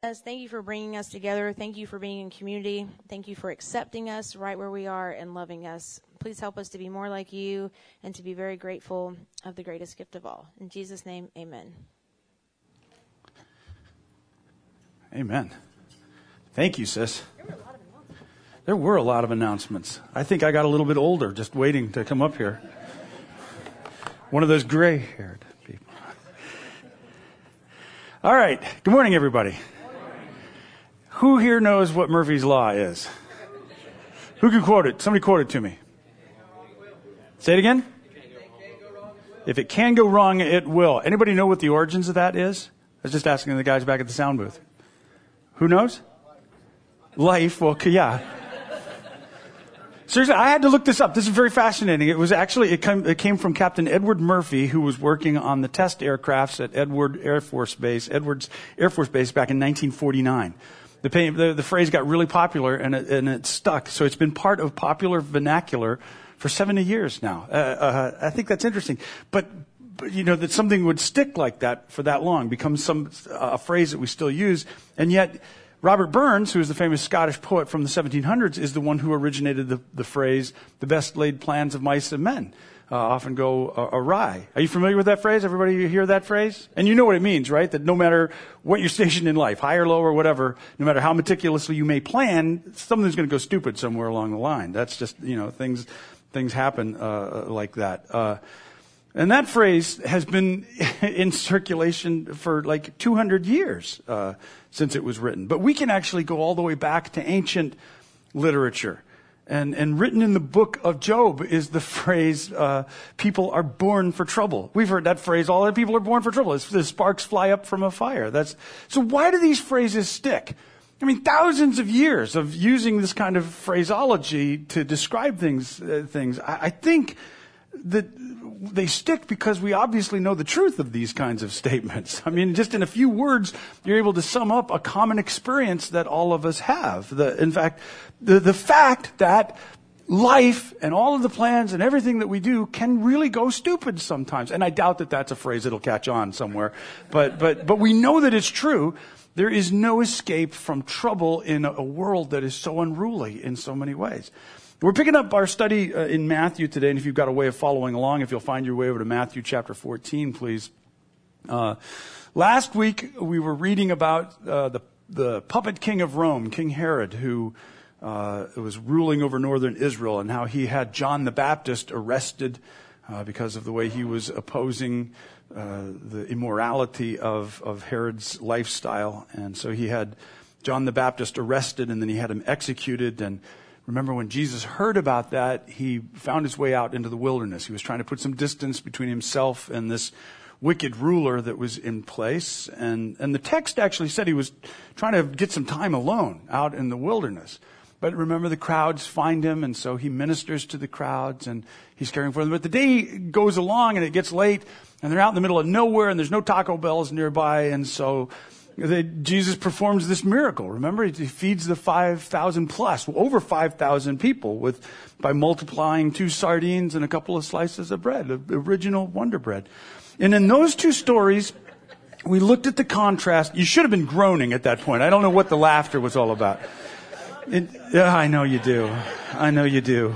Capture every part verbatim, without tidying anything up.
Thank you for bringing us together. Thank you for being in community. Thank you for accepting us right where we are and loving us. Please help us to be more like you and to be very grateful of the greatest gift of all. In Jesus' name, amen. Amen. Thank you, sis. There were a lot of announcements. I think I got a little bit older just waiting to come up here. One of those gray-haired people. All right. Good morning, everybody. Who here knows what Murphy's Law is? Who can quote it? Somebody quote it to me. Say it again. If it can go wrong, it will. Anybody know what the origins of that is? I was just asking the guys back at the sound booth. Who knows? Life. Well, yeah. Seriously, I had to look this up. This is very fascinating. It was actually, it came, it came from Captain Edward Murphy, who was working on the test aircrafts at Edward Air Force Base, Edwards Air Force Base back in nineteen forty-nine. The, the, the phrase got really popular and it, and it stuck. So it's been part of popular vernacular for seventy years now. Uh, uh, I think that's interesting. But, but, you know, that something would stick like that for that long, become some, uh, a phrase that we still use. And yet, Robert Burns, who is the famous Scottish poet from the seventeen hundreds, is the one who originated the, the phrase, the best laid plans of mice and men uh, often go uh, awry. Are you familiar with that phrase? Everybody hear that phrase? And you know what it means, right? That no matter what your station in life, high or low or whatever, no matter how meticulously you may plan, something's going to go stupid somewhere along the line. That's just, you know, things things happen uh, like that. Uh, and that phrase has been in circulation for like two hundred years uh, since it was written. But we can actually go all the way back to ancient literature. And, and written in the book of Job is the phrase, uh, people are born for trouble. We've heard that phrase, all the people are born for trouble. It's, the sparks fly up from a fire. That's, so why do these phrases stick? I mean, thousands of years of using this kind of phraseology to describe things, uh, things. I, I think that they stick because we obviously know the truth of these kinds of statements. I mean, just in a few words, you're able to sum up a common experience that all of us have. The, in fact, the, the fact that life and all of the plans and everything that we do can really go stupid sometimes. And I doubt that that's a phrase that'll catch on somewhere. But, but, but we know that it's true. There is no escape from trouble in a, a world that is so unruly in so many ways. We're picking up our study uh, in Matthew today, and if you've got a way of following along, if you'll find your way over to Matthew chapter fourteen, please. Uh, last week, we were reading about uh, the, the puppet king of Rome, King Herod, who uh, was ruling over northern Israel, and how he had John the Baptist arrested uh, because of the way he was opposing uh, the immorality of, of Herod's lifestyle. And so he had John the Baptist arrested, and then he had him executed. And remember, when Jesus heard about that, he found his way out into the wilderness. He was trying to put some distance between himself and this wicked ruler that was in place. And, and the text actually said he was trying to get some time alone out in the wilderness. But remember, the crowds find him, and so he ministers to the crowds, and he's caring for them. But the day goes along, and it gets late, and they're out in the middle of nowhere, and there's no Taco Bells nearby, and so They, Jesus performs this miracle. Remember, he feeds the five thousand plus, over five thousand people with, by multiplying two sardines and a couple of slices of bread, the original Wonder Bread. And in those two stories, we looked at the contrast. You should have been groaning at that point. I don't know what the laughter was all about. It, yeah, I know you do. I know you do.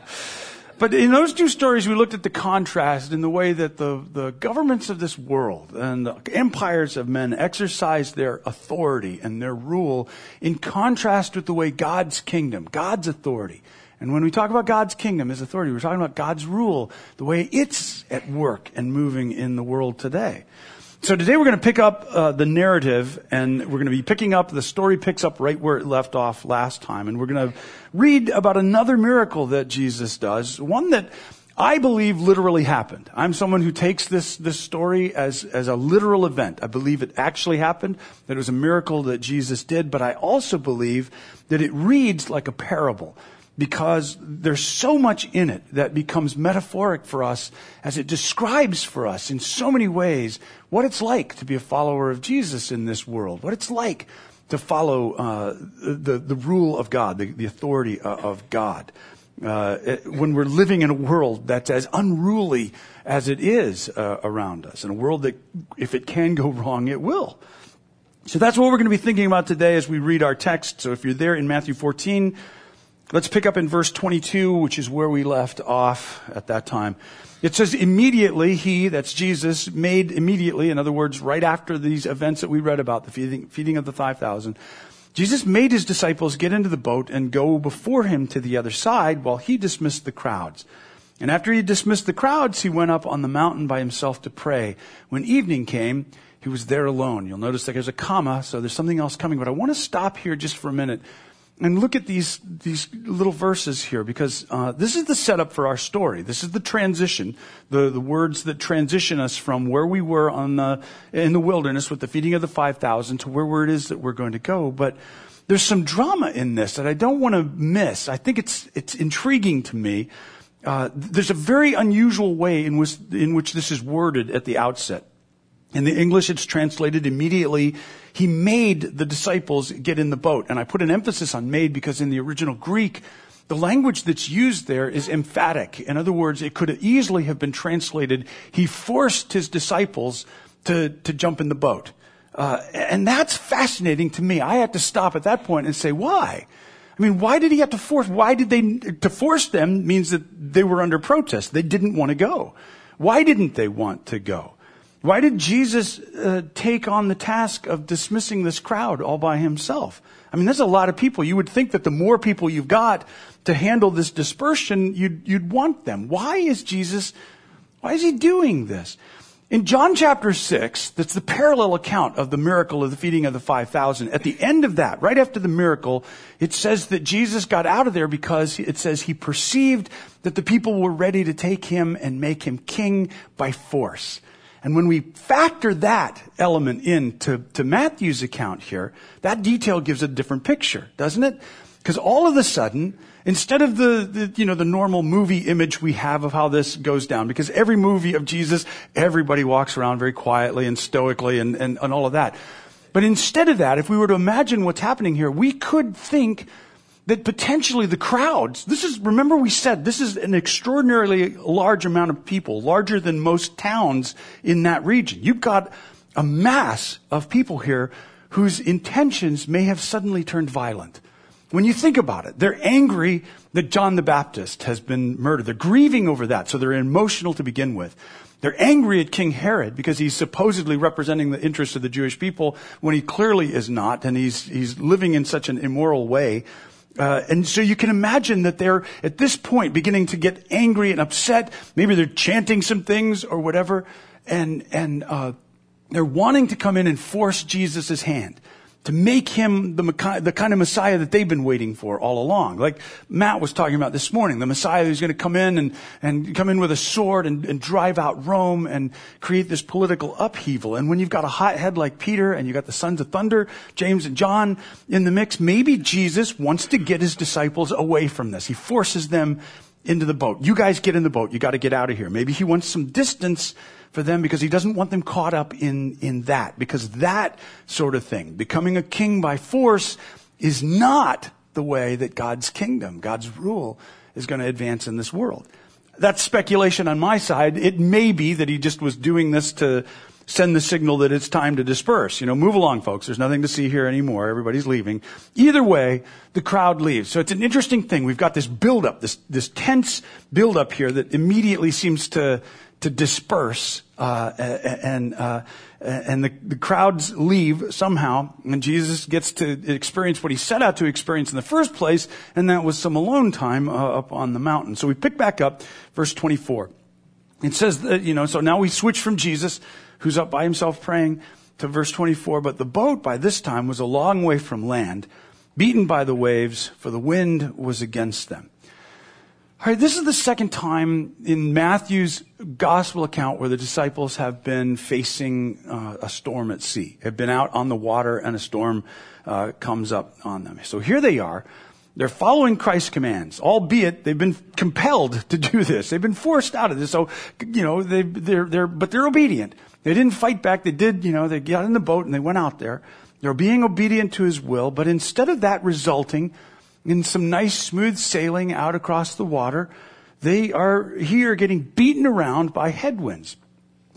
But in those two stories, we looked at the contrast in the way that the, the governments of this world and the empires of men exercise their authority and their rule in contrast with the way God's kingdom, God's authority. And when we talk about God's kingdom, His authority, we're talking about God's rule, the way it's at work and moving in the world today. So today we're going to pick up uh, the narrative, and we're going to be picking up, the story picks up right where it left off last time. And we're going to read about another miracle that Jesus does, one that I believe literally happened. I'm someone who takes this, this story as, as a literal event. I believe it actually happened, that it was a miracle that Jesus did, but I also believe that it reads like a parable, because there's so much in it that becomes metaphoric for us as it describes for us in so many ways what it's like to be a follower of Jesus in this world, what it's like to follow uh, the, the rule of God, the, the authority of God. Uh, when we're living in a world that's as unruly as it is uh, around us, in a world that, if it can go wrong, it will. So that's what we're going to be thinking about today as we read our text. So if you're there in Matthew fourteen, let's pick up in verse twenty-two, which is where we left off at that time. It says, immediately he, that's Jesus, made immediately, in other words, right after these events that we read about, the feeding, feeding of the five thousand, Jesus made his disciples get into the boat and go before him to the other side while he dismissed the crowds. And after he dismissed the crowds, he went up on the mountain by himself to pray. When evening came, he was there alone. You'll notice that there's a comma, so there's something else coming. But I want to stop here just for a minute and look at these these little verses here, because uh, this is the setup for our story. This is the transition, the the words that transition us from where we were on the in the wilderness with the feeding of the five thousand to where it is that we're going to go. But there's some drama in this that I don't want to miss. I think it's it's intriguing to me. Uh, there's a very unusual way in which in which this is worded at the outset. In the English, it's translated immediately. He made the disciples get in the boat. And I put an emphasis on made because in the original Greek, the language that's used there is emphatic. In other words, it could easily have been translated, he forced his disciples to, to jump in the boat. Uh, and that's fascinating to me. I had to stop at that point and say, why? I mean, why did he have to force? Why did they, to force them means that they were under protest. They didn't want to go. Why didn't they want to go? Why did Jesus uh, take on the task of dismissing this crowd all by himself? I mean, there's a lot of people. You would think that the more people you've got to handle this dispersion, you'd, you'd want them. Why is Jesus, why is he doing this? In John chapter six, that's the parallel account of the miracle of the feeding of the five thousand. At the end of that, right after the miracle, it says that Jesus got out of there because it says he perceived that the people were ready to take him and make him king by force. And when we factor that element into to Matthew's account here, that detail gives a different picture, doesn't it? Because all of a sudden, instead of the, the, you know, the normal movie image we have of how this goes down, because every movie of Jesus, everybody walks around very quietly and stoically and, and, and all of that. But instead of that, if we were to imagine what's happening here, we could think that potentially the crowds, this is, remember we said, this is an extraordinarily large amount of people, larger than most towns in that region. You've got a mass of people here whose intentions may have suddenly turned violent. When you think about it, they're angry that John the Baptist has been murdered. They're grieving over that, so they're emotional to begin with. They're angry at King Herod because he's supposedly representing the interests of the Jewish people when he clearly is not, and he's he's living in such an immoral way. Uh, and so you can imagine that they're at this point beginning to get angry and upset. Maybe they're chanting some things or whatever, and and uh, they're wanting to come in and force Jesus' hand, to make him the, the kind of Messiah that they've been waiting for all along. Like Matt was talking about this morning, the Messiah who's going to come in and, and come in with a sword and, and drive out Rome and create this political upheaval. And when you've got a hot head like Peter and you've got the sons of thunder, James and John in the mix, maybe Jesus wants to get his disciples away from this. He forces them into the boat. You guys get in the boat. You got to get out of here. Maybe he wants some distance for them because he doesn't want them caught up in, in that. Because that sort of thing, becoming a king by force, is not the way that God's kingdom, God's rule, is going to advance in this world. That's speculation on my side. It may be that he just was doing this to send the signal that it's time to disperse. You know, move along, folks. There's nothing to see here anymore. Everybody's leaving. Either way, the crowd leaves. So it's an interesting thing. We've got this buildup, this this tense buildup here that immediately seems to to disperse, uh, and uh, and the, the crowds leave somehow, and Jesus gets to experience what he set out to experience in the first place, and that was some alone time uh, up on the mountain. So we pick back up verse twenty-four. It says that, you know, so now we switch from Jesus, who's up by himself praying, to verse twenty-four. But the boat by this time was a long way from land, beaten by the waves, for the wind was against them. All right, this is the second time in Matthew's gospel account where the disciples have been facing uh, a storm at sea, have been out on the water and a storm uh, comes up on them. So here they are. They're following Christ's commands, albeit they've been compelled to do this. They've been forced out of this. So, you know, they, they're, they're, but they're obedient. They didn't fight back. They did, you know, they got in the boat and they went out there. They're being obedient to his will, but instead of that resulting in some nice smooth sailing out across the water, they are here getting beaten around by headwinds.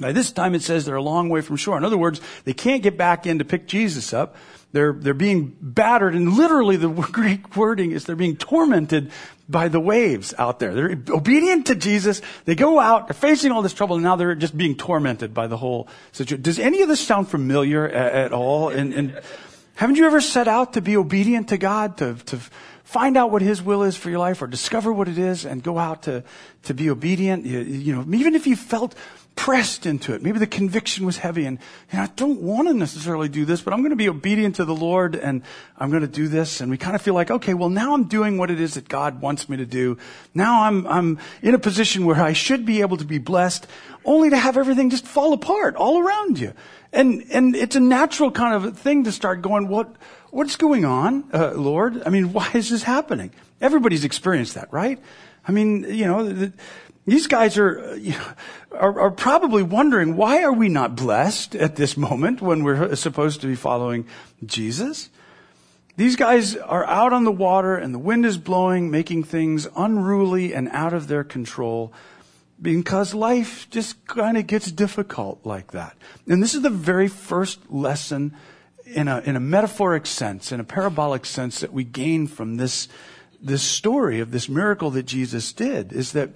By this time, it says they're a long way from shore. In other words, they can't get back in to pick Jesus up. They're, they're being battered, and literally the Greek wording is they're being tormented by the waves out there. They're obedient to Jesus. They go out, they're facing all this trouble, and now they're just being tormented by the whole situation. Does any of this sound familiar at, at all? And, and haven't you ever set out to be obedient to God, to, to find out what His will is for your life, or discover what it is and go out to, to be obedient? You, you know, even if you felt pressed into it. Maybe the conviction was heavy and, you know, I don't want to necessarily do this, but I'm going to be obedient to the Lord and I'm going to do this. And we kind of feel like, okay, well, now I'm doing what it is that God wants me to do. Now I'm, I'm in a position where I should be able to be blessed, only to have everything just fall apart all around you. And, and it's a natural kind of thing to start going, what, what's going on, uh, Lord? I mean, why is this happening? Everybody's experienced that, right? I mean, you know, the, These guys are, you know, are, are probably wondering, why are we not blessed at this moment when we're supposed to be following Jesus? These guys are out on the water and the wind is blowing, making things unruly and out of their control because life just kind of gets difficult like that. And this is the very first lesson in a, in a metaphoric sense, in a parabolic sense that we gain from this, this story of this miracle that Jesus did, is that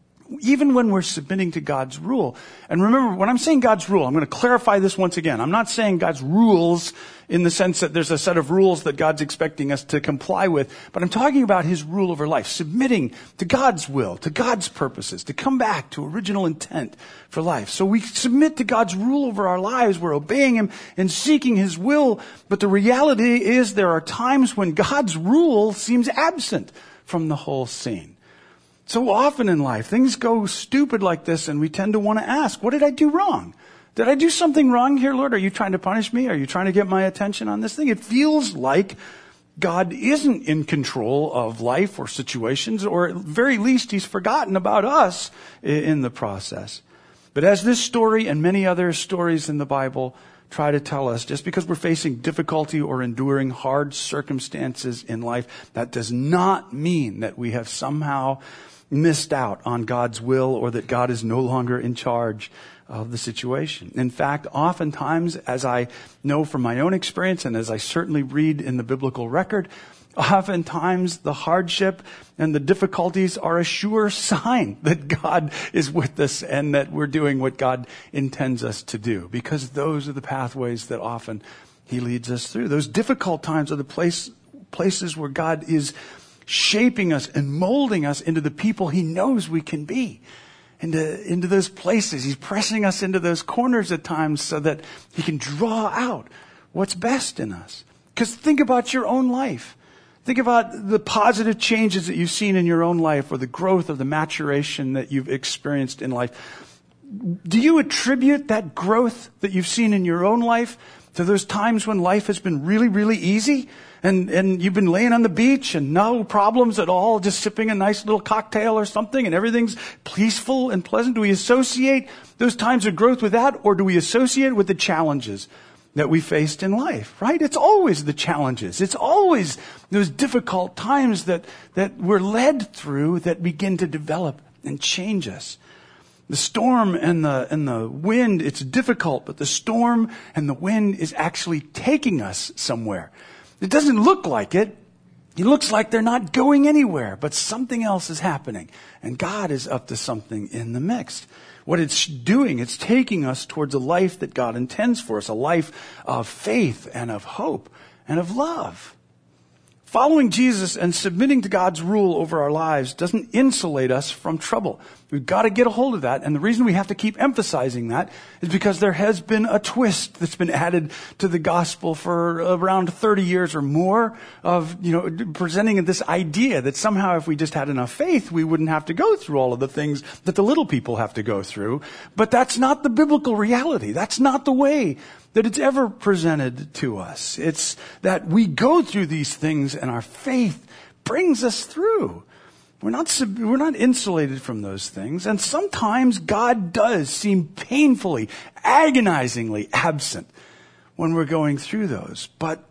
even when we're submitting to God's rule, and remember, when I'm saying God's rule, I'm going to clarify this once again. I'm not saying God's rules in the sense that there's a set of rules that God's expecting us to comply with, but I'm talking about His rule over life, submitting to God's will, to God's purposes, to come back to original intent for life. So we submit to God's rule over our lives. We're obeying Him and seeking His will, but the reality is there are times when God's rule seems absent from the whole scene. So often in life, things go stupid like this, and we tend to want to ask, what did I do wrong? Did I do something wrong here, Lord? Are you trying to punish me? Are you trying to get my attention on this thing? It feels like God isn't in control of life or situations, or at very least He's forgotten about us in the process. But as this story and many other stories in the Bible try to tell us, just because we're facing difficulty or enduring hard circumstances in life, that does not mean that we have somehow missed out on God's will or that God is no longer in charge of the situation. In fact, oftentimes, as I know from my own experience and as I certainly read in the biblical record, oftentimes the hardship and the difficulties are a sure sign that God is with us and that we're doing what God intends us to do, because those are the pathways that often He leads us through. Those difficult times are the place, places where God is shaping us and molding us into the people He knows we can be. Into, into those places. He's pressing us into those corners at times so that He can draw out what's best in us. Because think about your own life. Think about the positive changes that you've seen in your own life, or the growth or the maturation that you've experienced in life. Do you attribute that growth that you've seen in your own life to those times when life has been really, really easy? And, and you've been laying on the beach and no problems at all, just sipping a nice little cocktail or something, and everything's peaceful and pleasant. Do we associate those times of growth with that, or do we associate it with the challenges that we faced in life, right? It's always the challenges. It's always those difficult times that, that we're led through that begin to develop and change us. The storm and the, and the wind, it's difficult, but the storm and the wind is actually taking us somewhere. It doesn't look like it. It looks like they're not going anywhere, but something else is happening. And God is up to something in the mix. What it's doing, it's taking us towards a life that God intends for us, a life of faith and of hope and of love. Following Jesus and submitting to God's rule over our lives doesn't insulate us from trouble. We've got to get a hold of that. And the reason we have to keep emphasizing that is because there has been a twist that's been added to the gospel for around thirty years or more of, you know, presenting this idea that somehow if we just had enough faith, we wouldn't have to go through all of the things that the little people have to go through. But that's not the biblical reality. That's not the way that it's ever presented to us. It's that we go through these things and our faith brings us through. We're not, we're not insulated from those things. And sometimes God does seem painfully, agonizingly absent when we're going through those. But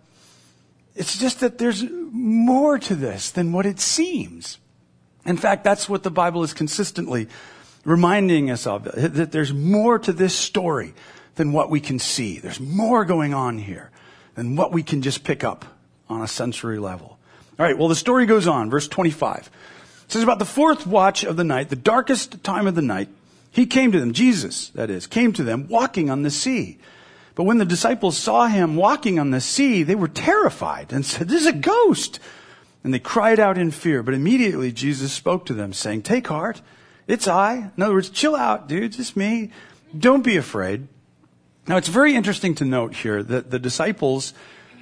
it's just that there's more to this than what it seems. In fact, that's what the Bible is consistently reminding us of it, that there's more to this story than what we can see. There's more going on here than what we can just pick up on a sensory level. All right, well, the story goes on. Verse twenty-five. It says, about the fourth watch of the night, the darkest time of the night, he came to them, Jesus, that is, came to them walking on the sea. But when the disciples saw him walking on the sea, they were terrified and said, this is a ghost. And they cried out in fear. But immediately Jesus spoke to them, saying, take heart, it's I. In other words, chill out, dude, it's me. Don't be afraid. Now, it's very interesting to note here that the disciples,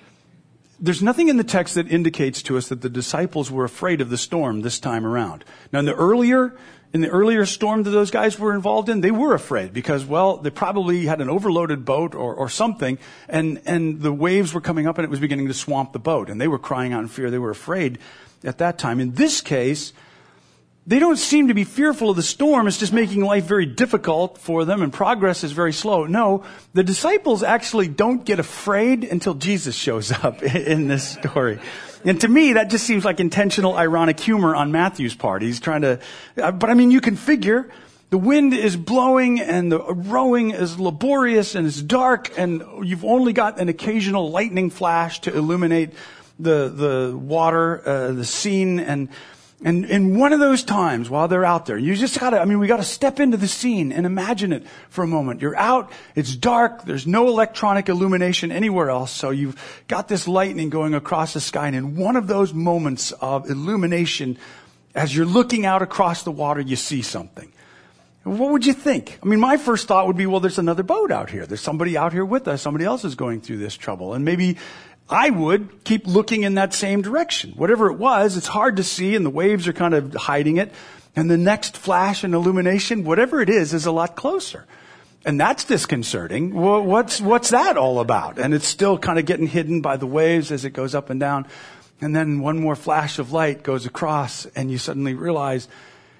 there's nothing in the text that indicates to us that the disciples were afraid of the storm this time around. Now, in the earlier, in the earlier storm that those guys were involved in, they were afraid because, well, they probably had an overloaded boat or, or something, and, and the waves were coming up and it was beginning to swamp the boat, and they were crying out in fear. They were afraid at that time. In this case, they don't seem to be fearful of the storm. It's just making life very difficult for them, and progress is very slow. No, the disciples actually don't get afraid until Jesus shows up in this story. And to me, that just seems like intentional ironic humor on Matthew's part. He's trying to, but I mean, you can figure the wind is blowing and the rowing is laborious and it's dark and you've only got an occasional lightning flash to illuminate the, the water, uh, the scene, and And in one of those times while they're out there, you just gotta, I mean, we gotta step into the scene and imagine it for a moment. You're out, it's dark, there's no electronic illumination anywhere else, so you've got this lightning going across the sky, and in one of those moments of illumination, as you're looking out across the water, you see something. What would you think? I mean, my first thought would be, well, there's another boat out here. There's somebody out here with us. Somebody else is going through this trouble. And maybe I would keep looking in that same direction. Whatever it was, it's hard to see, and the waves are kind of hiding it. And the next flash and illumination, whatever it is, is a lot closer. And that's disconcerting. Well, what's, what's that all about? And it's still kind of getting hidden by the waves as it goes up and down. And then one more flash of light goes across, and you suddenly realize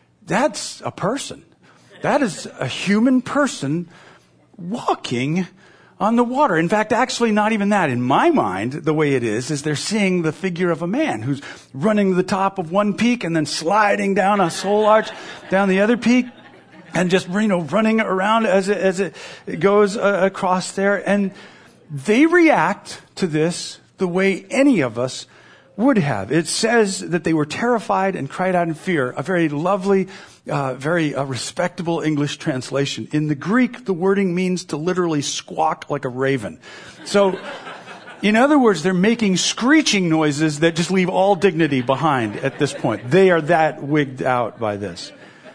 that's a person. That is a human person walking on the water. In fact, actually not even that. In my mind, the way it is, is they're seeing the figure of a man who's running to the top of one peak and then sliding down a soul arch down the other peak and just, you know, running around as it, as it goes uh, across there. And they react to this the way any of us would have. It says that they were terrified and cried out in fear. A very lovely, uh, very uh, respectable English translation. In the Greek, the wording means to literally squawk like a raven. So, in other words, they're making screeching noises that just leave all dignity behind at this point. They are that wigged out by this.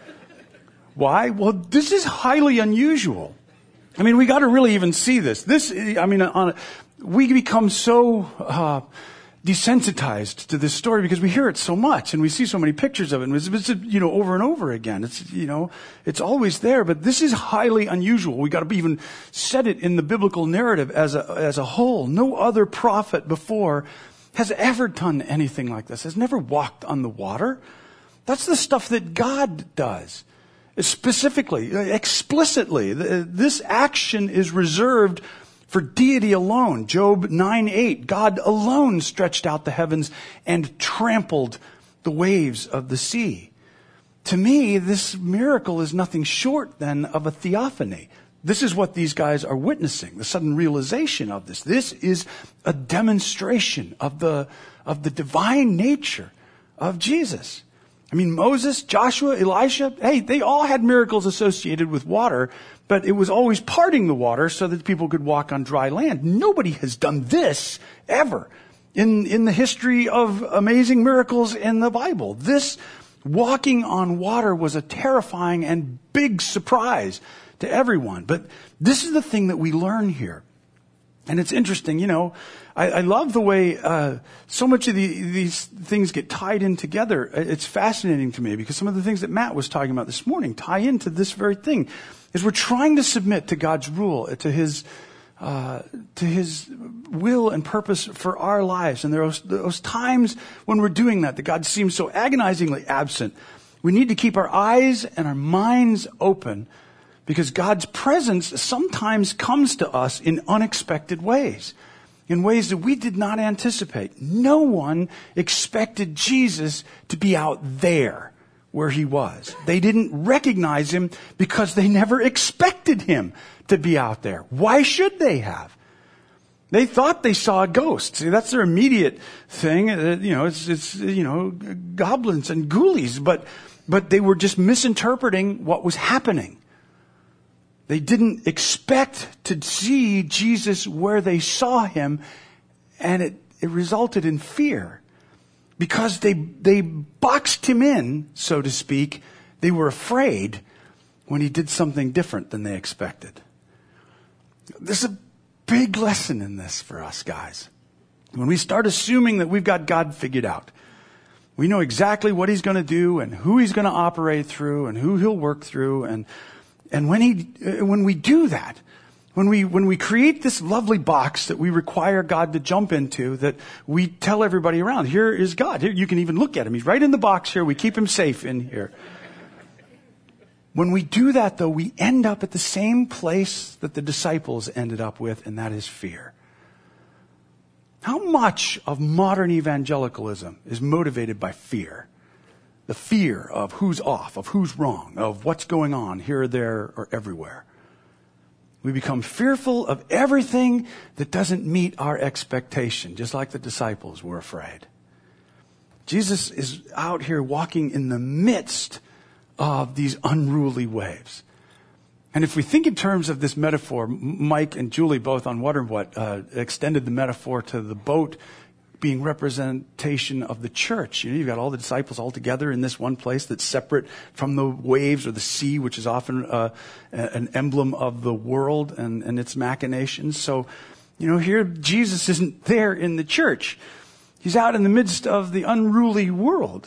Why? Well, this is highly unusual. I mean, we got to really even see this. This, I mean, on a, we become so uh, desensitized to this story because we hear it so much and we see so many pictures of it, and it's, it's, you know, over and over again. It's, you know, it's always there, but this is highly unusual. We got to even set it in the biblical narrative as a as a whole. No other prophet before has ever done anything like this. Has never walked on the water. That's the stuff that God does. Specifically, explicitly, this action is reserved for deity alone. Job nine eight, God alone stretched out the heavens and trampled the waves of the sea. To me, this miracle is nothing short then of a theophany. This is what these guys are witnessing, the sudden realization of this. This is a demonstration of the, of the divine nature of Jesus. I mean, Moses, Joshua, Elisha, hey, they all had miracles associated with water, but it was always parting the water so that people could walk on dry land. Nobody has done this ever in, in the history of amazing miracles in the Bible. This walking on water was a terrifying and big surprise to everyone. But this is the thing that we learn here. And it's interesting, you know, I, I love the way uh, so much of the, these things get tied in together. It's fascinating to me because some of the things that Matt was talking about this morning tie into this very thing. Is we're trying to submit to God's rule, to His uh, to His will and purpose for our lives. And there are those, those times when we're doing that, that God seems so agonizingly absent. We need to keep our eyes and our minds open, because God's presence sometimes comes to us in unexpected ways, in ways that we did not anticipate. No one expected Jesus to be out there where he was. They didn't recognize him because they never expected him to be out there. Why should they have? They thought they saw a ghost. See, that's their immediate thing. Uh, you know, it's, it's, you know, goblins and ghoulies, but, but they were just misinterpreting what was happening. They didn't expect to see Jesus where they saw him, and it, it resulted in fear. Because they, they boxed him in, so to speak, they were afraid when he did something different than they expected. There's a big lesson in this for us, guys. When we start assuming that we've got God figured out, we know exactly what he's going to do and who he's going to operate through and who he'll work through. And, and when he, when we do that, When we, when we create this lovely box that we require God to jump into, that we tell everybody around, here is God. Here, you can even look at him. He's right in the box here. We keep him safe in here. When we do that, though, we end up at the same place that the disciples ended up with, and that is fear. How much of modern evangelicalism is motivated by fear? The fear of who's off, of who's wrong, of what's going on here or there or everywhere. We become fearful of everything that doesn't meet our expectation, just like the disciples were afraid. Jesus is out here walking in the midst of these unruly waves. And if we think in terms of this metaphor, Mike and Julie, both on What and What, uh, extended the metaphor to the boat being representation of the church. You know, you've got all the disciples all together in this one place that's separate from the waves or the sea, which is often uh, an emblem of the world and, and its machinations. So, you know, here Jesus isn't there in the church. He's out in the midst of the unruly world.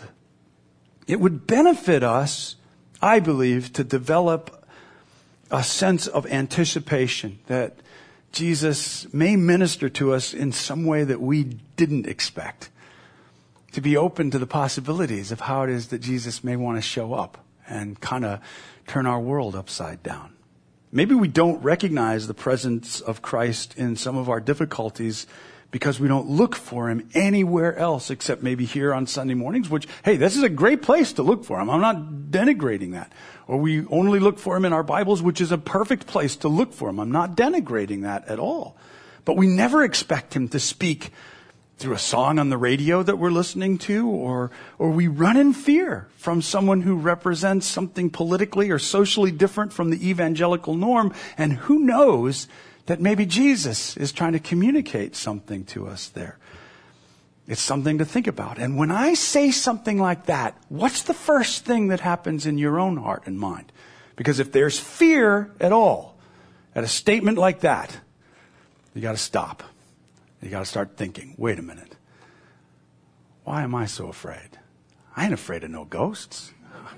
It would benefit us, I believe, to develop a sense of anticipation that Jesus may minister to us in some way that we didn't expect. To be open to the possibilities of how it is that Jesus may want to show up and kind of turn our world upside down. Maybe we don't recognize the presence of Christ in some of our difficulties because we don't look for him anywhere else except maybe here on Sunday mornings, which, hey, this is a great place to look for him. I'm not denigrating that. Or we only look for him in our Bibles, which is a perfect place to look for him. I'm not denigrating that at all. But we never expect him to speak through a song on the radio that we're listening to, or or we run in fear from someone who represents something politically or socially different from the evangelical norm. And who knows that maybe Jesus is trying to communicate something to us there. It's something to think about. And when I say something like that, what's the first thing that happens in your own heart and mind? Because if there's fear at all at a statement like that, you got to stop. You got to start thinking, wait a minute. Why am I so afraid? I ain't afraid of no ghosts.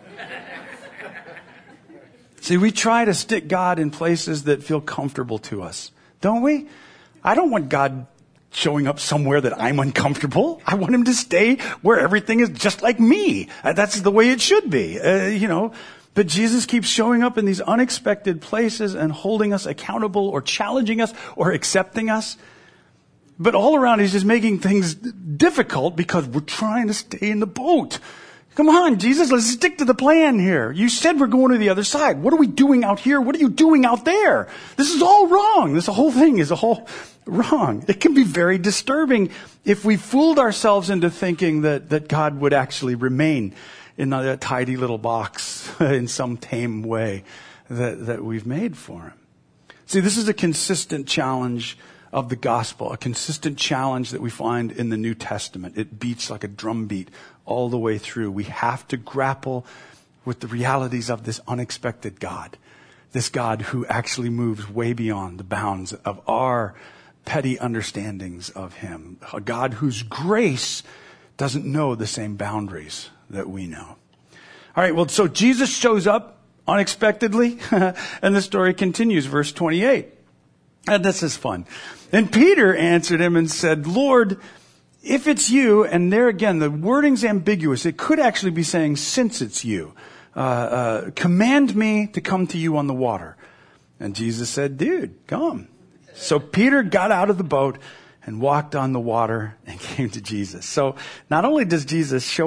See, we try to stick God in places that feel comfortable to us, don't we? I don't want God showing up somewhere that I'm uncomfortable. I want him to stay where everything is just like me. Uh, that's the way it should be, uh, you know. But Jesus keeps showing up in these unexpected places and holding us accountable or challenging us or accepting us. But all around, he's just making things difficult because we're trying to stay in the boat. Come on, Jesus, let's stick to the plan here. You said we're going to the other side. What are we doing out here? What are you doing out there? This is all wrong. This whole thing is all wrong. It can be very disturbing if we fooled ourselves into thinking that, that God would actually remain in that tidy little box in some tame way that, that we've made for him. See, this is a consistent challenge of the gospel, a consistent challenge that we find in the New Testament. It beats like a drum beat all the way through. We have to grapple with the realities of this unexpected God, this God who actually moves way beyond the bounds of our petty understandings of him, a God whose grace doesn't know the same boundaries that we know. All right, well, so Jesus shows up unexpectedly, and the story continues, verse twenty-eight. And this is fun. And Peter answered him and said, Lord, if it's you, and there again, the wording's ambiguous. It could actually be saying, since it's you, uh, uh, command me to come to you on the water. And Jesus said, dude, come. So Peter got out of the boat and walked on the water and came to Jesus. So not only does Jesus show up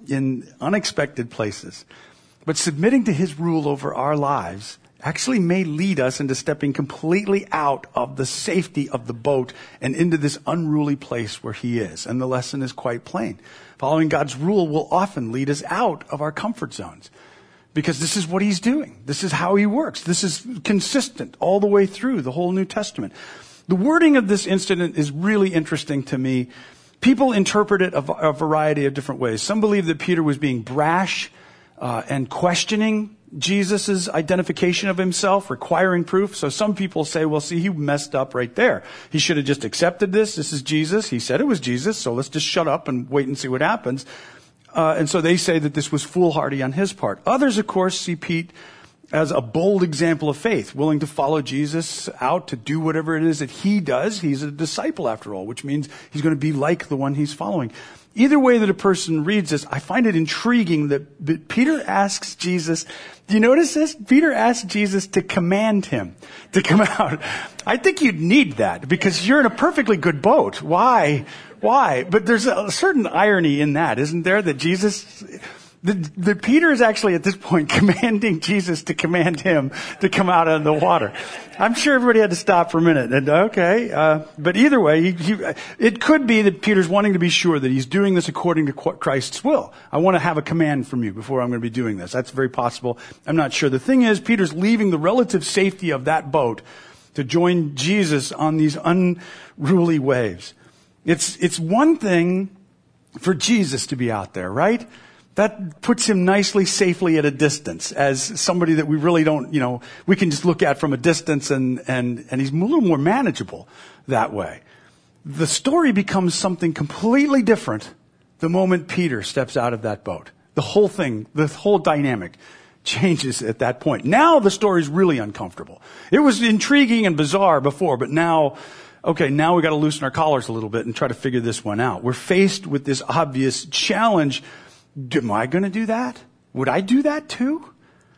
in unexpected places. But submitting to his rule over our lives actually may lead us into stepping completely out of the safety of the boat and into this unruly place where he is. And the lesson is quite plain. Following God's rule will often lead us out of our comfort zones, because this is what he's doing. This is how he works. This is consistent all the way through the whole New Testament. The wording of this incident is really interesting to me. People interpret it a, a variety of different ways. Some believe that Peter was being brash uh, and questioning Jesus' identification of himself, requiring proof. So some people say, well, see, he messed up right there. He should have just accepted this. This is Jesus. He said it was Jesus, so let's just shut up and wait and see what happens. Uh, and so they say that this was foolhardy on his part. Others, of course, see Pete as a bold example of faith, willing to follow Jesus out to do whatever it is that he does. He's a disciple, after all, which means he's going to be like the one he's following. Either way that a person reads this, I find it intriguing that, that Peter asks Jesus, do you notice this? Peter asks Jesus to command him to come out. I think you'd need that, because you're in a perfectly good boat. Why? Why? But there's a certain irony in that, isn't there? That Jesus, that, that Peter is actually at this point commanding Jesus to command him to come out of the water. I'm sure everybody had to stop for a minute. And okay, uh, but either way, he, he, it could be that Peter's wanting to be sure that he's doing this according to Christ's will. I want to have a command from you before I'm going to be doing this. That's very possible. I'm not sure. The thing is, Peter's leaving the relative safety of that boat to join Jesus on these unruly waves. It's, it's one thing for Jesus to be out there, right? That puts him nicely, safely at a distance as somebody that we really don't, you know, we can just look at from a distance, and, and, and he's a little more manageable that way. The story becomes something completely different the moment Peter steps out of that boat. The whole thing, the whole dynamic changes at that point. Now the story's really uncomfortable. It was intriguing and bizarre before, but now, okay, now we got to loosen our collars a little bit and try to figure this one out. We're faced with this obvious challenge. Am I going to do that? Would I do that too?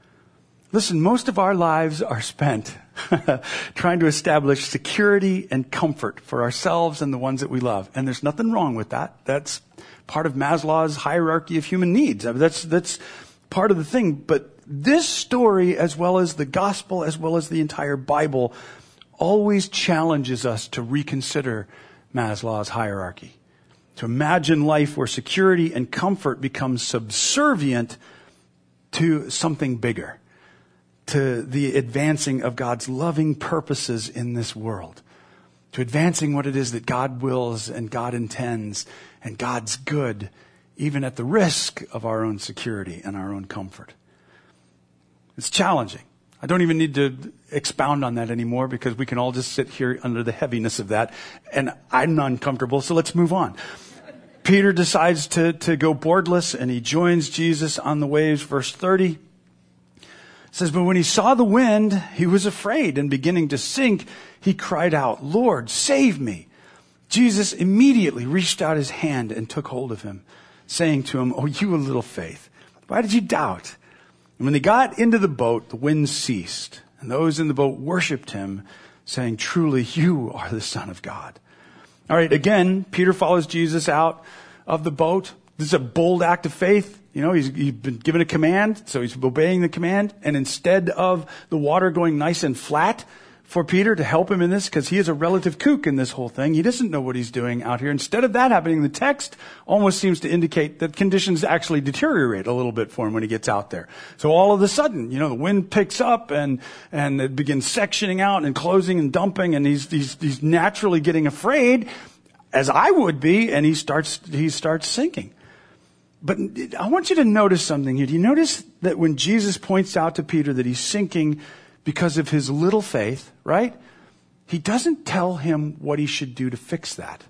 Listen, most of our lives are spent trying to establish security and comfort for ourselves and the ones that we love. And there's nothing wrong with that. That's part of Maslow's hierarchy of human needs. I mean, that's, that's part of the thing. But this story, as well as the gospel, as well as the entire Bible, always challenges us to reconsider Maslow's hierarchy. To imagine life where security and comfort becomes subservient to something bigger, to the advancing of God's loving purposes in this world, to advancing what it is that God wills and God intends and God's good, even at the risk of our own security and our own comfort. It's challenging. I don't even need to expound on that anymore, because we can all just sit here under the heaviness of that, and I'm uncomfortable, so let's move on. Peter decides to, to go boardless, and he joins Jesus on the waves. Verse thirty says, but when he saw the wind, he was afraid, and beginning to sink, he cried out, Lord, save me. Jesus immediately reached out his hand and took hold of him, saying to him, oh, you of little faith, why did you doubt? And when they got into the boat, the wind ceased, and those in the boat worshiped him, saying, truly, you are the Son of God. All right, again, Peter follows Jesus out of the boat. This is a bold act of faith. You know, he's, he's been given a command, so he's obeying the command. And instead of the water going nice and flat for Peter to help him in this, because he is a relative kook in this whole thing, he doesn't know what he's doing out here. Instead of that happening, the text almost seems to indicate that conditions actually deteriorate a little bit for him when he gets out there. So all of a sudden, you know, the wind picks up and and it begins sectioning out and closing and dumping, and he's he's, he's naturally getting afraid, as I would be, and he starts he starts sinking. But I want you to notice something here. Do you notice that when Jesus points out to Peter that he's sinking because of his little faith, right? He doesn't tell him what he should do to fix that.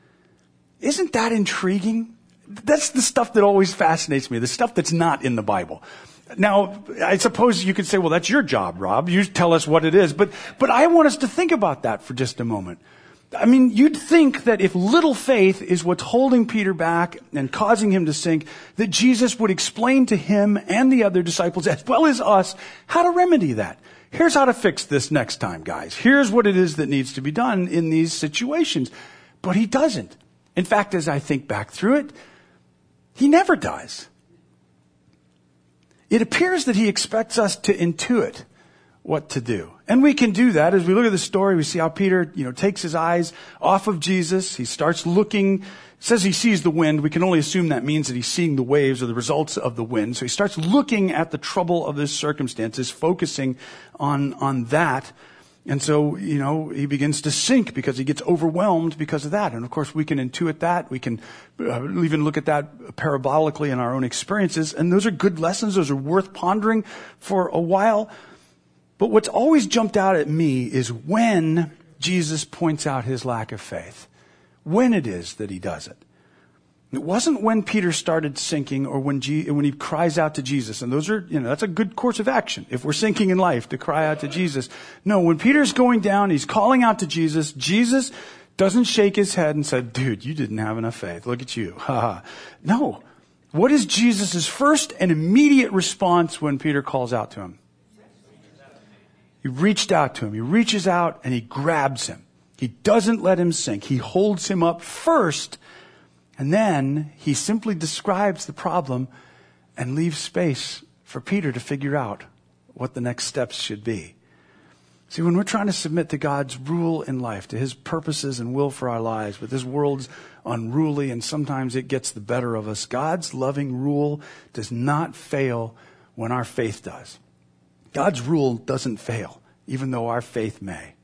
Isn't that intriguing? That's the stuff that always fascinates me, the stuff that's not in the Bible. Now, I suppose you could say, well, that's your job, Rob. You tell us what it is. But, but I want us to think about that for just a moment. I mean, you'd think that if little faith is what's holding Peter back and causing him to sink, that Jesus would explain to him and the other disciples, as well as us, how to remedy that. Here's how to fix this next time, guys. Here's what it is that needs to be done in these situations. But he doesn't. In fact, as I think back through it, he never does. it appears that he expects us to intuit what to do. And we can do that. As we look at the story, we see how Peter, you know, takes his eyes off of Jesus. He starts looking, it says he sees the wind. We can only assume that means that he's seeing the waves or the results of the wind. So he starts looking at the trouble of his circumstances, focusing on, on that. And so, you know, he begins to sink because he gets overwhelmed because of that. And of course, we can intuit that. We can uh, even look at that parabolically in our own experiences. And those are good lessons. Those are worth pondering for a while. But what's always jumped out at me is when Jesus points out his lack of faith. When it is that he does it. It wasn't when Peter started sinking or when G, when he cries out to Jesus. And those are, you know, that's a good course of action. If we're sinking in life, to cry out to Jesus. No, when Peter's going down, he's calling out to Jesus. Jesus doesn't shake his head and say, dude, you didn't have enough faith. Look at you. Ha ha. No. What is Jesus' first and immediate response when Peter calls out to him? He reached out to him. He reaches out and he grabs him. He doesn't let him sink. He holds him up first. And then he simply describes the problem and leaves space for Peter to figure out what the next steps should be. See, when we're trying to submit to God's rule in life, to his purposes and will for our lives, but this world's unruly and sometimes it gets the better of us, God's loving rule does not fail when our faith does. God's rule doesn't fail, even though our faith may.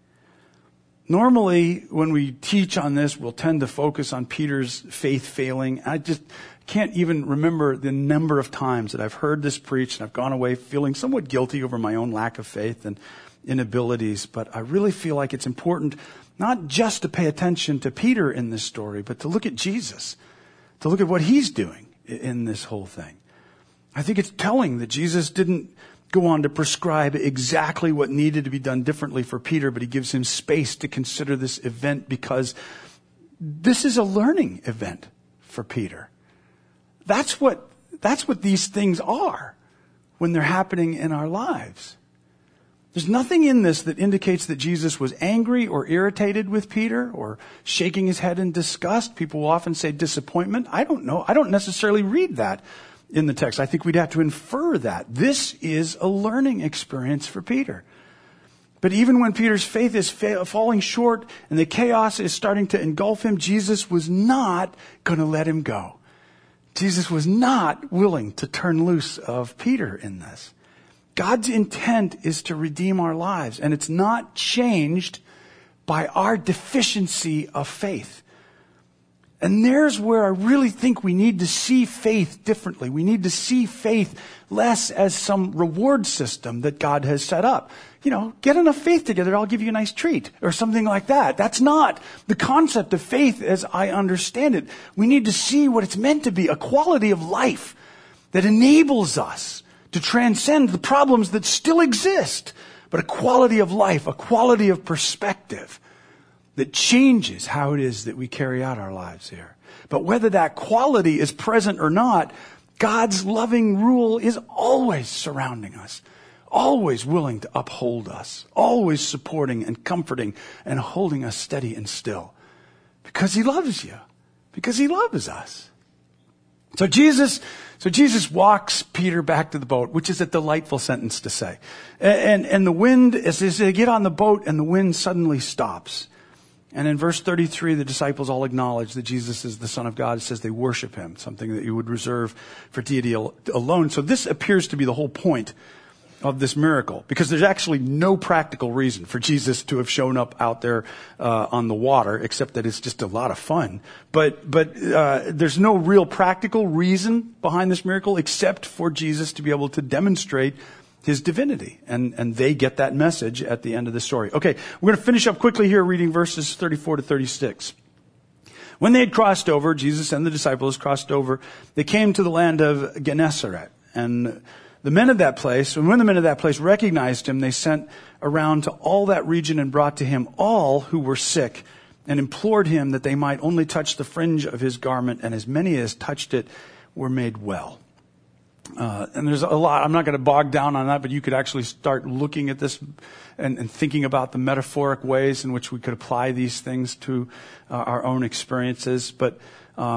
Normally, when we teach on this, we'll tend to focus on Peter's faith failing. I just can't even remember the number of times that I've heard this preached and I've gone away feeling somewhat guilty over my own lack of faith and inabilities. But I really feel like it's important not just to pay attention to Peter in this story, but to look at Jesus, to look at what he's doing in this whole thing. I think it's telling that Jesus didn't go on to prescribe exactly what needed to be done differently for Peter, but he gives him space to consider this event because this is a learning event for Peter. That's what, that's what these things are when they're happening in our lives. There's nothing in this that indicates that Jesus was angry or irritated with Peter or shaking his head in disgust. People will often say disappointment. I don't know. I don't necessarily read that in the text. I think we'd have to infer that. This is a learning experience for Peter. But even when Peter's faith is fa- falling short and the chaos is starting to engulf him, Jesus was not going to let him go. Jesus was not willing to turn loose of Peter in this. God's intent is to redeem our lives, and it's not changed by our deficiency of faith. And there's where I really think we need to see faith differently. We need to see faith less as some reward system that God has set up. You know, get enough faith together, I'll give you a nice treat, or something like that. That's not the concept of faith as I understand it. We need to see what it's meant to be, a quality of life that enables us to transcend the problems that still exist, but a quality of life, a quality of perspective that changes how it is that we carry out our lives here. But whether that quality is present or not, God's loving rule is always surrounding us, always willing to uphold us, always supporting and comforting and holding us steady and still. Because he loves you, because he loves us. So Jesus, so Jesus walks Peter back to the boat, which is a delightful sentence to say. And, and the wind, as they get on the boat and the wind suddenly stops. And in verse thirty-three, the disciples all acknowledge that Jesus is the Son of God. It says they worship him, something that you would reserve for deity alone. So this appears to be the whole point of this miracle, because there's actually no practical reason for Jesus to have shown up out there uh, on the water, except that it's just a lot of fun. But but uh, there's no real practical reason behind this miracle except for Jesus to be able to demonstrate his divinity. And, and they get that message at the end of the story. Okay, we're going to finish up quickly here reading verses thirty-four to thirty-six. When they had crossed over, Jesus and the disciples crossed over, they came to the land of Gennesaret. And the men of that place, and when the men of that place recognized him, they sent around to all that region and brought to him all who were sick and implored him that they might only touch the fringe of his garment, and as many as touched it were made well. Uh, and there's a lot, I'm not going to bog down on that, but you could actually start looking at this and, and thinking about the metaphoric ways in which we could apply these things to uh, our own experiences. But um,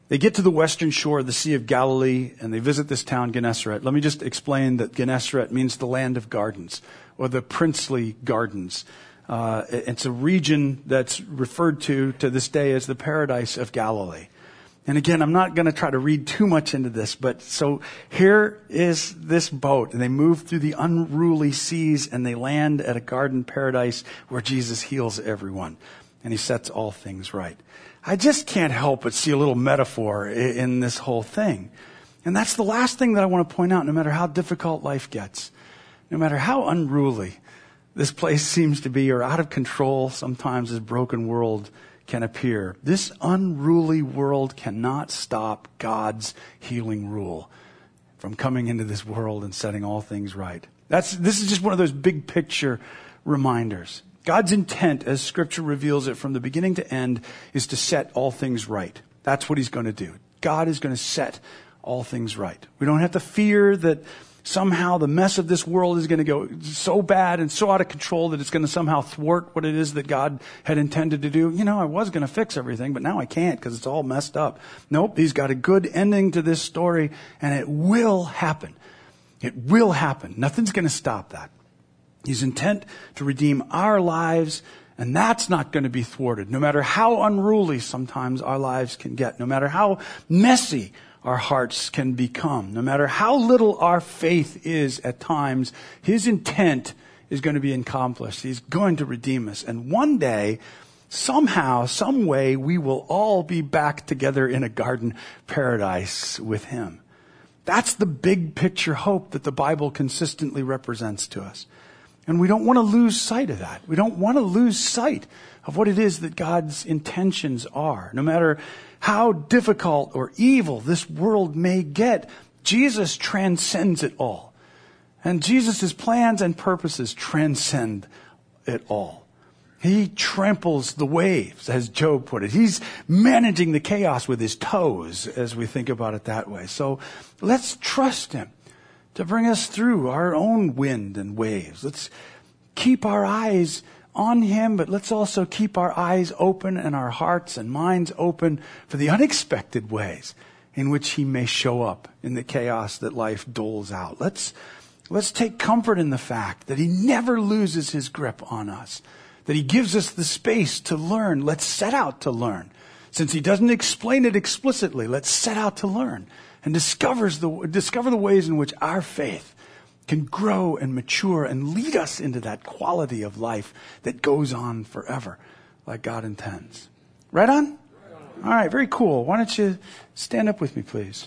They get to the western shore of the Sea of Galilee, and they visit this town, Gennesaret. Let me just explain that Gennesaret means the land of gardens, or the princely gardens. Uh, it's a region that's referred to to this day as the paradise of Galilee. And again, I'm not going to try to read too much into this, but so here is this boat, and they move through the unruly seas, and they land at a garden paradise where Jesus heals everyone, and he sets all things right. I just can't help but see a little metaphor in this whole thing. And that's the last thing that I want to point out, no matter how difficult life gets, no matter how unruly this place seems to be, or out of control sometimes this broken world can appear. This unruly world cannot stop God's healing rule from coming into this world and setting all things right. That's, this is just one of those big picture reminders. God's intent, as Scripture reveals it from the beginning to end, is to set all things right. That's what he's going to do. God is going to set all things right. We don't have to fear that somehow the mess of this world is going to go so bad and so out of control that it's going to somehow thwart what it is that God had intended to do. You know, I was going to fix everything, but now I can't because it's all messed up. Nope, he's got a good ending to this story, and it will happen. It will happen. Nothing's going to stop that. He's intent to redeem our lives, and that's not going to be thwarted, no matter how unruly sometimes our lives can get, no matter how messy our hearts can become, no matter how little our faith is at times. His intent is going to be accomplished. He's going to redeem us. And one day, somehow, some way, we will all be back together in a garden paradise with him. That's the big picture hope that the Bible consistently represents to us. And we don't want to lose sight of that. We don't want to lose sight of what it is that God's intentions are. No matter how difficult or evil this world may get, Jesus transcends it all. And Jesus' plans and purposes transcend it all. He tramples the waves, as Job put it. He's managing the chaos with his toes, as we think about it that way. So let's trust him to bring us through our own wind and waves. Let's keep our eyes on him, but let's also keep our eyes open and our hearts and minds open for the unexpected ways in which he may show up in the chaos that life doles out. Let's, let's take comfort in the fact that he never loses his grip on us, that he gives us the space to learn. Let's set out to learn. Since he doesn't explain it explicitly, let's set out to learn and discovers the, discover the ways in which our faith can grow and mature and lead us into that quality of life that goes on forever, like God intends. Right on? Right on. All right, very cool. Why don't you stand up with me, please?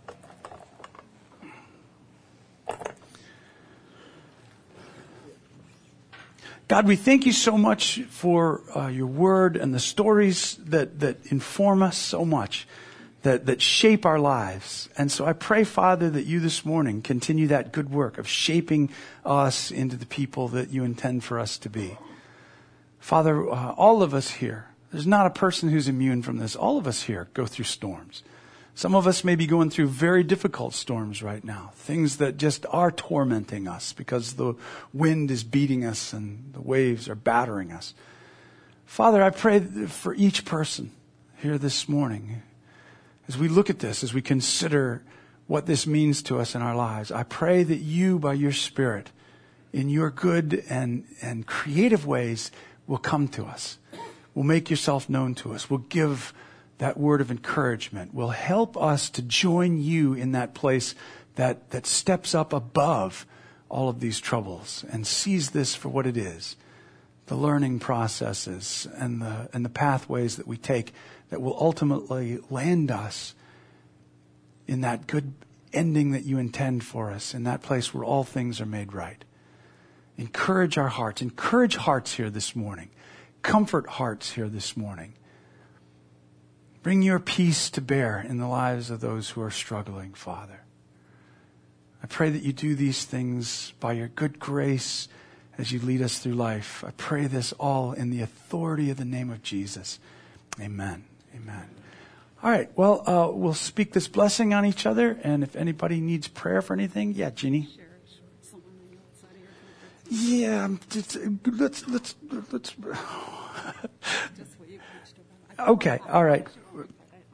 God, we thank you so much for uh, your word and the stories that, that inform us so much, that, that shape our lives. And so I pray, Father, that you this morning continue that good work of shaping us into the people that you intend for us to be. Father, uh, all of us here, there's not a person who's immune from this. All of us here go through storms. Some of us may be going through very difficult storms right now, things that just are tormenting us because the wind is beating us and the waves are battering us. Father, I pray for each person here this morning, as we look at this, as we consider what this means to us in our lives, I pray that you, by your Spirit, in your good and, and creative ways, will come to us, will make yourself known to us, will give that word of encouragement, will help us to join you in that place that, that steps up above all of these troubles and sees this for what it is, the learning processes and the, and the pathways that we take that will ultimately land us in that good ending that you intend for us, in that place where all things are made right. Encourage our hearts. Encourage hearts here this morning. Comfort hearts here this morning. Bring your peace to bear in the lives of those who are struggling, Father. I pray that you do these things by your good grace as you lead us through life. I pray this all in the authority of the name of Jesus. Amen. Amen. All right. Well, uh, we'll speak this blessing on each other. And if anybody needs prayer for anything, yeah, Jeannie. Sure, sure. Someone on the outside of your Yeah. Just, let's, let's, let's. Just what you preached about. Okay. All right.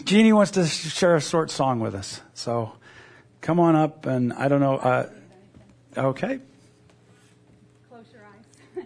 Jeannie wants to share a short song with us. So come on up, and I don't know. Uh, okay. Close your eyes.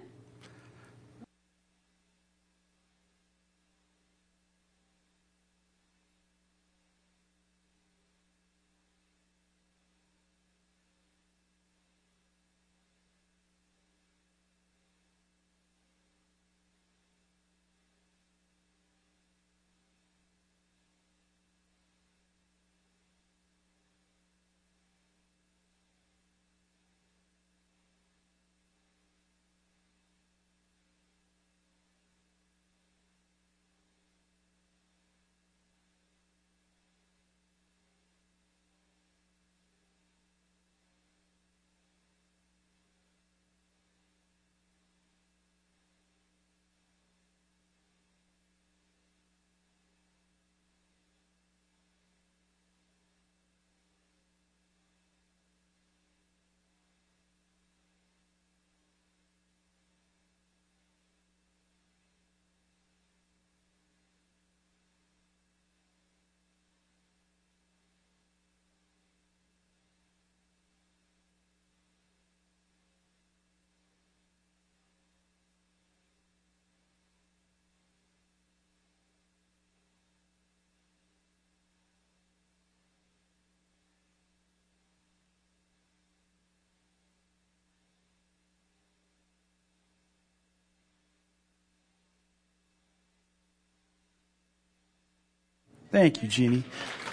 Thank you, Jeannie.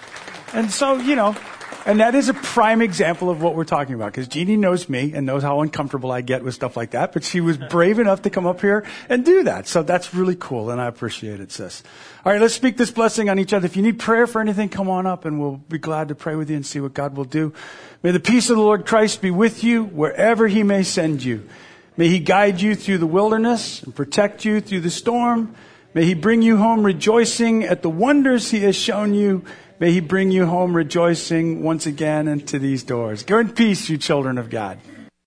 And so, you know, and that is a prime example of what we're talking about, because Jeannie knows me and knows how uncomfortable I get with stuff like that, but she was brave enough to come up here and do that. So that's really cool, and I appreciate it, sis. All right, let's speak this blessing on each other. If you need prayer for anything, come on up, and we'll be glad to pray with you and see what God will do. May the peace of the Lord Christ be with you wherever he may send you. May he guide you through the wilderness and protect you through the storm. May he bring you home rejoicing at the wonders he has shown you. May he bring you home rejoicing once again into these doors. Go in peace, you children of God.